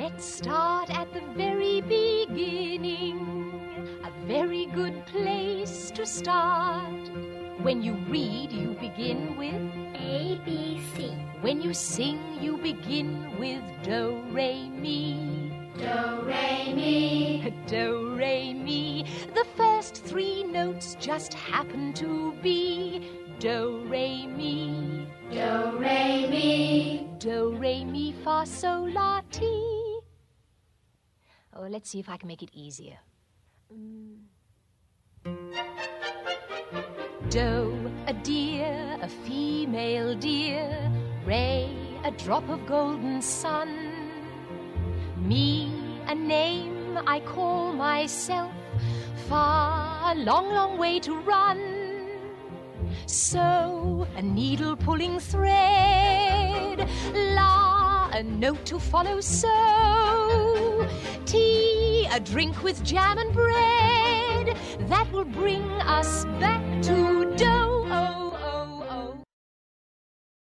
Let's start at the very beginning. A very good place to start. When you read, you begin with A, B, C. When you sing, you begin with do, re, mi. Do, re, mi. Do, re, mi. The first three notes just happen to be do, re, mi. Do, re, mi. Do, re, mi, fa, sol, la, ti. Oh, let's see if I can make it easier. Do, a deer, a female deer. Re, a drop of golden sun. Mi, a name I call myself. Fa, a long, long way to run. So, a needle-pulling thread. La, a note to follow. So, tea, a drink with jam and bread. That will bring us back